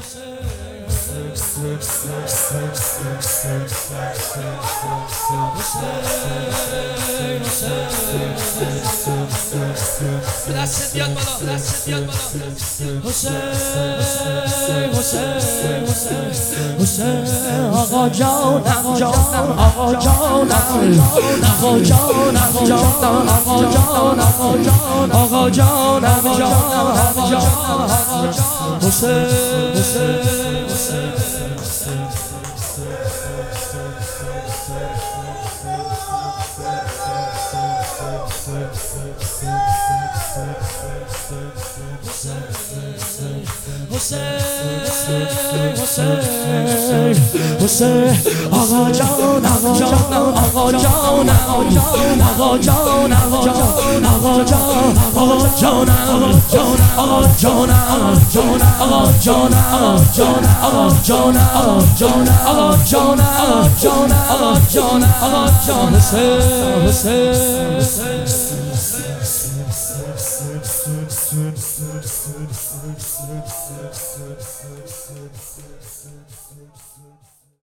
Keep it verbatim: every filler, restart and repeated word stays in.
دست بیاد بالا دست بیاد بالا حسین حسین حسین حسین آقا جانم جانم آقا جانم آقا جانم جانم آقا جانم آقا جانم جانم حسین حسین حسین حسین آقا جان آقا جان آقا جان آقا جان آقا جان آقا جان آقا جان آقا جان آقا جان آقا جان آقا جان آقا جان آقا جان آقا جان آقا جان آقا جان آقا جان حسین حسین حسین